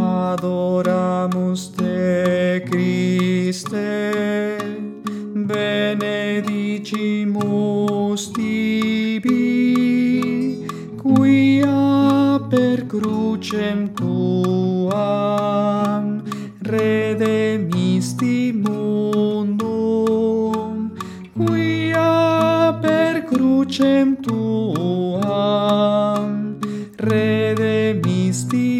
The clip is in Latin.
adoramus te, Christe, benedicimus tibi, quia per crucem tuam redemisti mundum, quia per crucem tuam redemisti